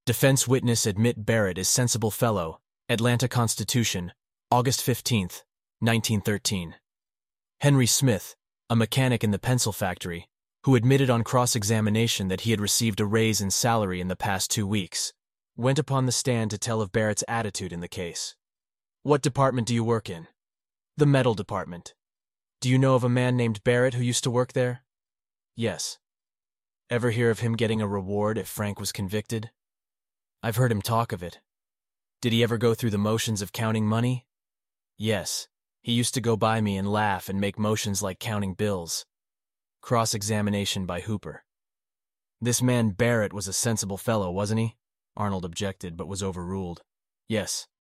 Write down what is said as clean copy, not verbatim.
Defense witness admit Barrett is sensible fellow, Atlanta Constitution, August 15, 1913. Henry Smith, a mechanic in the pencil factory, who admitted on cross-examination that he had received a raise in salary in the past 2 weeks, went upon the stand to tell of Barrett's attitude in the case. What department do you work in? The metal department. Do you know of a man named Barrett who used to work there? Yes. Ever hear of him getting a reward if Frank was convicted? I've heard him talk of it. Did he ever go through the motions of counting money? Yes. He used to go by me and laugh and make motions like counting bills. Cross-examination by Hooper. This man Barrett was a sensible fellow, wasn't he? Arnold objected, but was overruled. Yes.